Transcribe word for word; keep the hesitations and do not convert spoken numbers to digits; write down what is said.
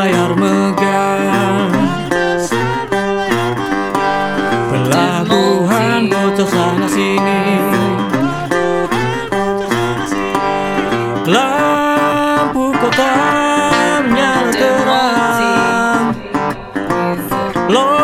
layar megah, pelabuhan kota sana sini, lampu kota menyala terang.